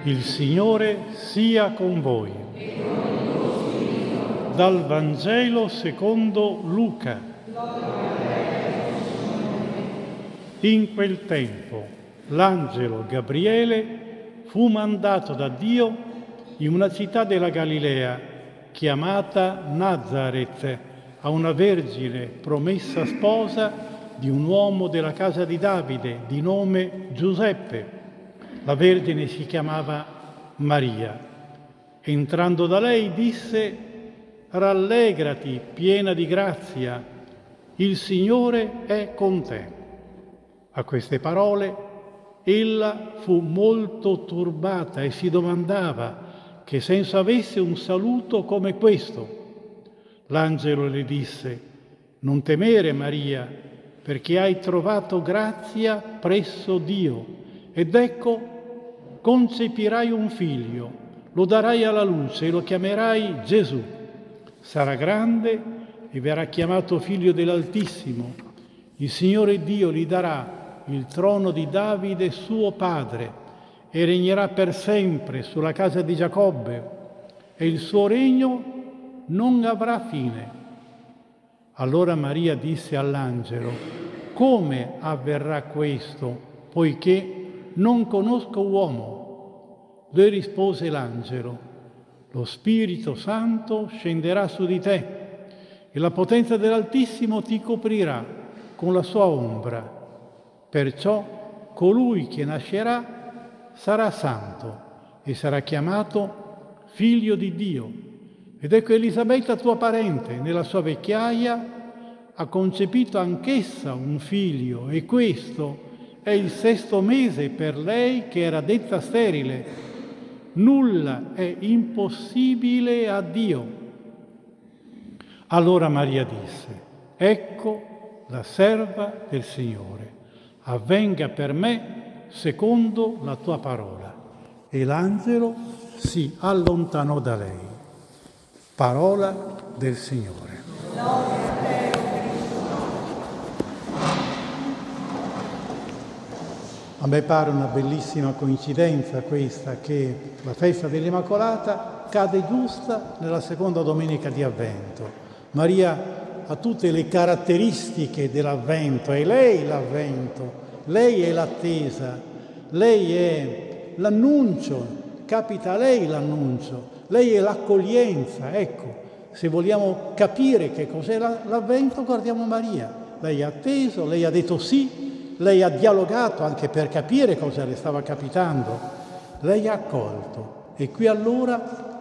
Il Signore sia con voi. Dal Vangelo secondo Luca. In quel tempo l'angelo Gabriele fu mandato da Dio in una città della Galilea chiamata Nazaret a una vergine promessa sposa di un uomo della casa di Davide di nome Giuseppe. La vergine si chiamava Maria. Entrando da lei disse: «Rallegrati, piena di grazia, il Signore è con te». A queste parole ella fu molto turbata e si domandava che senso avesse un saluto come questo. L'angelo le disse: «Non temere, Maria, perché hai trovato grazia presso Dio. Ed ecco, concepirai un figlio, lo darai alla luce e lo chiamerai Gesù. Sarà grande e verrà chiamato figlio dell'Altissimo. Il Signore Dio gli darà il trono di Davide suo padre e regnerà per sempre sulla casa di Giacobbe e il suo regno non avrà fine». Allora Maria disse all'angelo: «Come avverrà questo, poiché non conosco uomo?» Le rispose l'angelo: «Lo Spirito Santo scenderà su di te e la potenza dell'Altissimo ti coprirà con la sua ombra. Perciò colui che nascerà sarà santo e sarà chiamato Figlio di Dio. Ed ecco Elisabetta tua parente, nella sua vecchiaia, ha concepito anch'essa un figlio, e questo è il 6° mese per lei che era detta sterile. Nulla è impossibile a Dio». Allora Maria disse: «Ecco la serva del Signore, avvenga per me secondo la tua parola». E l'angelo si allontanò da lei. Parola del Signore. A me pare una bellissima coincidenza questa, che la festa dell'Immacolata cade giusta nella seconda domenica di Avvento. Maria ha tutte le caratteristiche dell'Avvento, è lei l'Avvento, lei è l'attesa, lei è l'annuncio, capita a lei l'annuncio, lei è l'accoglienza. Ecco, se vogliamo capire che cos'è l'Avvento, guardiamo Maria. Lei ha atteso, lei ha detto sì, lei ha dialogato anche per capire cosa le stava capitando, lei ha accolto. E qui allora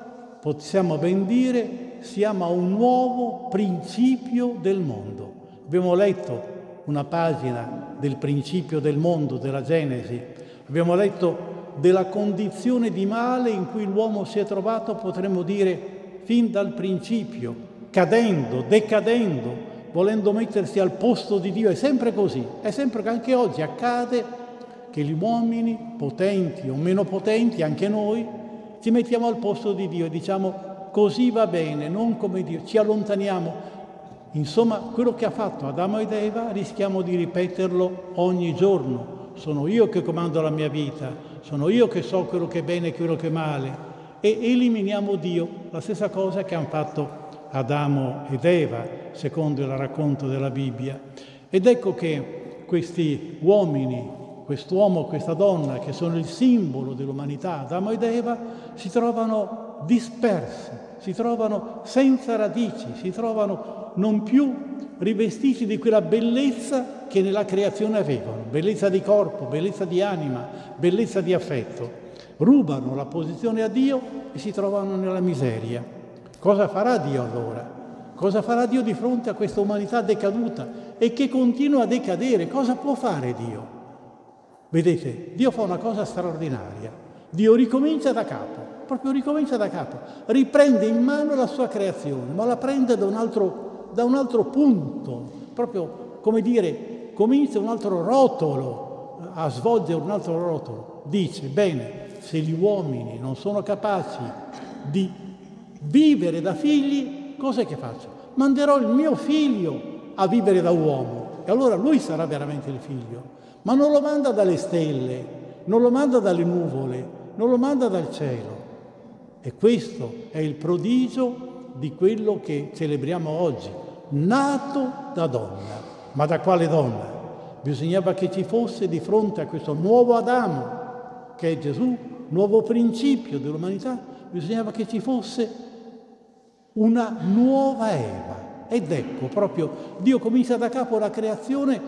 possiamo ben dire siamo a un nuovo principio del mondo. Abbiamo letto una pagina del principio del mondo, della Genesi, abbiamo letto della condizione di male in cui l'uomo si è trovato, potremmo dire, fin dal principio, cadendo, decadendo, volendo mettersi al posto di Dio. È sempre così, è sempre che anche oggi accade che gli uomini, potenti o meno potenti, anche noi, ci mettiamo al posto di Dio e diciamo: così va bene, non come Dio, ci allontaniamo. Insomma, quello che ha fatto Adamo ed Eva rischiamo di ripeterlo ogni giorno. Sono io che comando la mia vita, sono io che so quello che è bene e quello che è male, e eliminiamo Dio, la stessa cosa che hanno fatto Adamo ed Eva, secondo il racconto della Bibbia. Ed ecco che questi uomini, quest'uomo, questa donna, che sono il simbolo dell'umanità, Adamo ed Eva, si trovano dispersi, si trovano senza radici, si trovano non più rivestiti di quella bellezza che nella creazione avevano, bellezza di corpo, bellezza di anima, bellezza di affetto. Rubano la posizione a Dio e si trovano nella miseria. Cosa farà Dio allora? Cosa farà Dio di fronte a questa umanità decaduta e che continua a decadere? Cosa può fare Dio? Vedete, Dio fa una cosa straordinaria. Dio ricomincia da capo, proprio ricomincia da capo. Riprende in mano la sua creazione, ma la prende da un altro punto, proprio come dire, comincia un altro rotolo, a svolgere un altro rotolo. Dice: bene, se gli uomini non sono capaci di vivere da figli, cos'è che faccio? Manderò il mio figlio a vivere da uomo, e allora lui sarà veramente il figlio. Ma non lo manda dalle stelle, non lo manda dalle nuvole, non lo manda dal cielo. E questo è il prodigio di quello che celebriamo oggi, nato da donna. Ma da quale donna? Bisognava che ci fosse di fronte a questo nuovo Adamo, che è Gesù, nuovo principio dell'umanità, bisognava che ci fosse una nuova Eva. Ed ecco, proprio Dio comincia da capo la creazione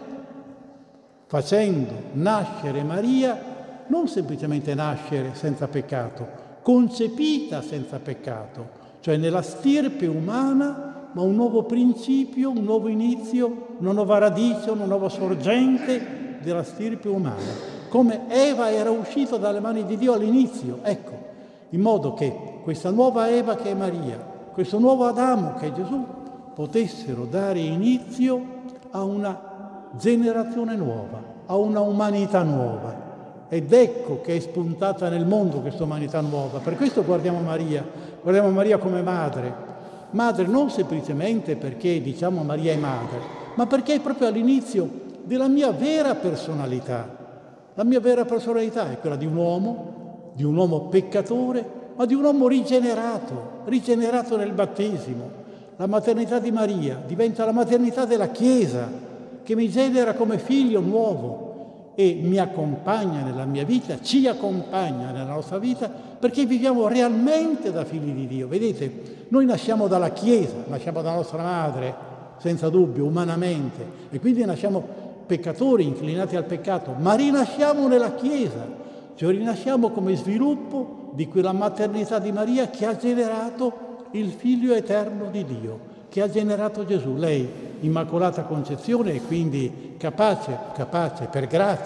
facendo nascere Maria, non semplicemente nascere senza peccato, concepita senza peccato, cioè nella stirpe umana, ma un nuovo principio, un nuovo inizio, una nuova radice, una nuova sorgente della stirpe umana. Come Eva era uscita dalle mani di Dio all'inizio, ecco, in modo che questa nuova Eva che è Maria, questo nuovo Adamo che è Gesù, potessero dare inizio a una generazione nuova, a una umanità nuova. Ed ecco che è spuntata nel mondo questa umanità nuova. Per questo guardiamo Maria come madre. Madre non semplicemente perché diciamo Maria è madre, ma perché è proprio all'inizio della mia vera personalità. La mia vera personalità è quella di un uomo peccatore, ma di un uomo rigenerato nel battesimo. La maternità di Maria diventa la maternità della Chiesa, che mi genera come figlio nuovo e mi accompagna nella mia vita, ci accompagna nella nostra vita, perché viviamo realmente da figli di Dio. Vedete, noi nasciamo dalla Chiesa, nasciamo dalla nostra madre, senza dubbio, umanamente, e quindi nasciamo peccatori, inclinati al peccato, ma rinasciamo nella Chiesa, cioè rinasciamo come sviluppo di quella maternità di Maria che ha generato il Figlio eterno di Dio, che ha generato Gesù. Lei, Immacolata Concezione, e quindi capace per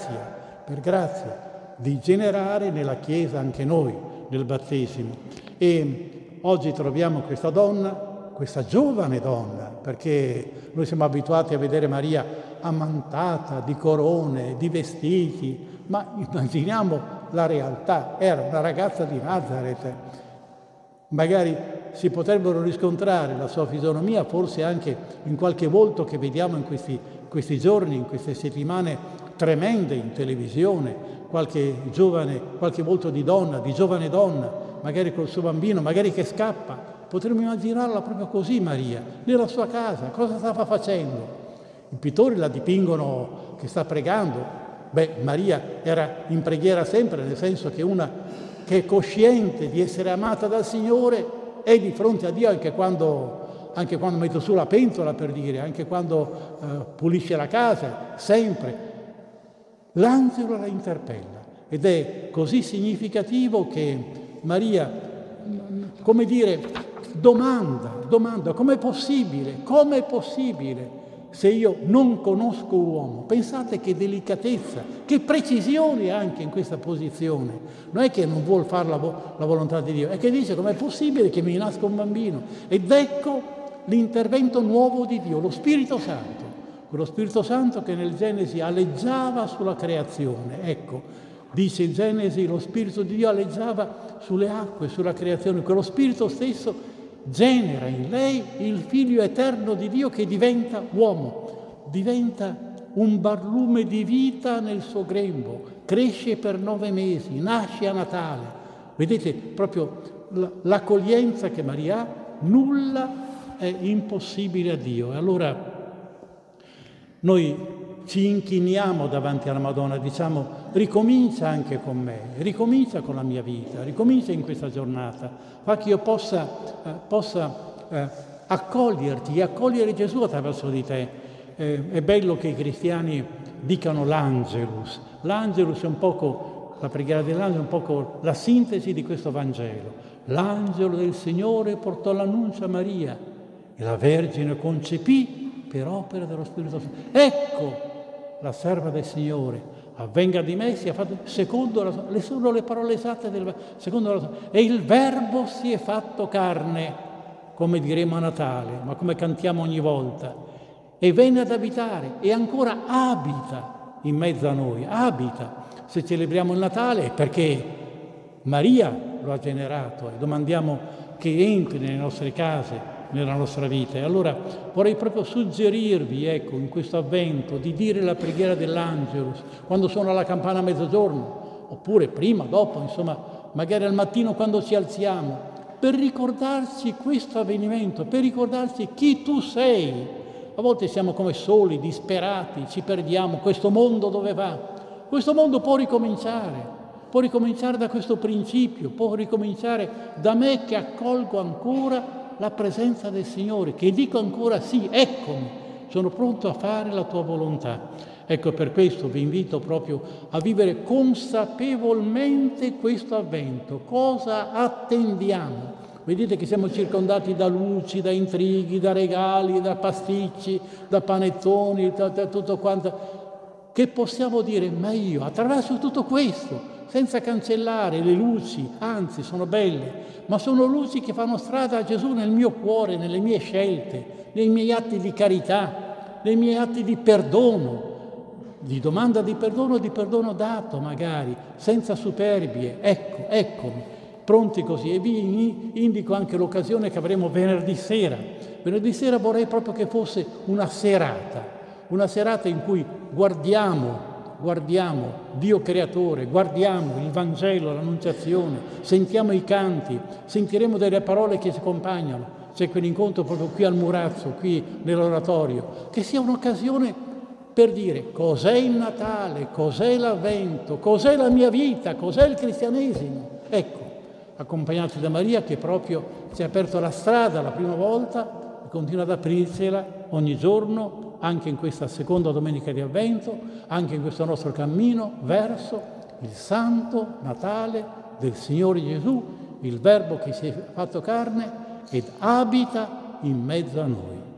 grazia, di generare nella Chiesa anche noi, nel battesimo. E oggi troviamo questa donna, questa giovane donna, perché noi siamo abituati a vedere Maria ammantata di corone, di vestiti, ma immaginiamo la realtà, era una ragazza di Nazareth. Magari si potrebbero riscontrare la sua fisionomia, forse anche in qualche volto che vediamo in questi giorni, in queste settimane tremende in televisione, qualche volto di giovane donna, magari col suo bambino, magari che scappa. Potremmo immaginarla proprio così Maria, nella sua casa, cosa stava facendo? I pittori la dipingono che sta pregando. Maria era in preghiera sempre, nel senso che una che è cosciente di essere amata dal Signore è di fronte a Dio anche quando mette su la pentola, per dire, anche quando pulisce la casa, sempre. L'angelo la interpella ed è così significativo che Maria, come dire, domanda, com'è possibile se io non conosco uomo? Pensate che delicatezza, che precisione anche in questa posizione. Non è che non vuol fare la volontà di Dio, è che dice com'è possibile che mi nasca un bambino. Ed ecco l'intervento nuovo di Dio, lo Spirito Santo. Quello Spirito Santo che nel Genesi aleggiava sulla creazione. Ecco, dice in Genesi, lo Spirito di Dio aleggiava sulle acque, sulla creazione. Quello Spirito stesso genera in lei il Figlio eterno di Dio che diventa uomo, diventa un barlume di vita nel suo grembo, cresce per 9 mesi, nasce a Natale. Vedete proprio l'accoglienza che Maria ha, nulla è impossibile a Dio. E allora noi ci inchiniamo davanti alla Madonna, diciamo ricomincia anche con me, ricomincia con la mia vita, ricomincia in questa giornata, fa che io possa accoglierti e accogliere Gesù attraverso di te. È bello che i cristiani dicano l'Angelus. L'Angelus è un poco, la preghiera dell'Angelo è un poco la sintesi di questo Vangelo. L'angelo del Signore portò l'annuncio a Maria e la Vergine concepì per opera dello Spirito Santo. Ecco la serva del Signore, avvenga di me, sia fatto secondo sono le parole esatte e il Verbo si è fatto carne, come diremo a Natale, ma come cantiamo ogni volta, e venne ad abitare e ancora abita in mezzo a noi, abita. Se celebriamo il Natale è perché Maria lo ha generato e domandiamo che entri nelle nostre case, nella nostra vita. E allora vorrei proprio suggerirvi, ecco, in questo avvento, di dire la preghiera dell'Angelus quando suona la campana a mezzogiorno, oppure prima, dopo, insomma, magari al mattino quando ci alziamo, per ricordarci questo avvenimento, per ricordarci chi tu sei. A volte siamo come soli, disperati, ci perdiamo. Questo mondo dove va? Questo mondo può ricominciare da questo principio, può ricominciare da me che accolgo ancora la presenza del Signore, che dico ancora sì, eccomi, sono pronto a fare la tua volontà. Ecco, per questo vi invito proprio a vivere consapevolmente questo avvento. Cosa attendiamo? Vedete che siamo circondati da luci, da intrighi, da regali, da pasticci, da panettoni, da tutto quanto. Che possiamo dire? Ma io, attraverso tutto questo, senza cancellare le luci, anzi sono belle, ma sono luci che fanno strada a Gesù nel mio cuore, nelle mie scelte, nei miei atti di carità, nei miei atti di perdono, di domanda di perdono dato magari, senza superbie. Ecco, eccomi, pronti così. E vi indico anche l'occasione che avremo venerdì sera. Venerdì sera vorrei proprio che fosse una serata in cui guardiamo Dio creatore, guardiamo il Vangelo, l'Annunciazione, sentiamo i canti, sentiremo delle parole che ci accompagnano. C'è quell'incontro proprio qui al Murazzo, qui nell'oratorio, che sia un'occasione per dire cos'è il Natale, cos'è l'Avvento, cos'è la mia vita, cos'è il cristianesimo. Ecco, accompagnati da Maria che proprio ci ha aperto la strada la prima volta e continua ad aprircela ogni giorno, anche in questa seconda domenica di Avvento, anche in questo nostro cammino verso il Santo Natale del Signore Gesù, il Verbo che si è fatto carne ed abita in mezzo a noi.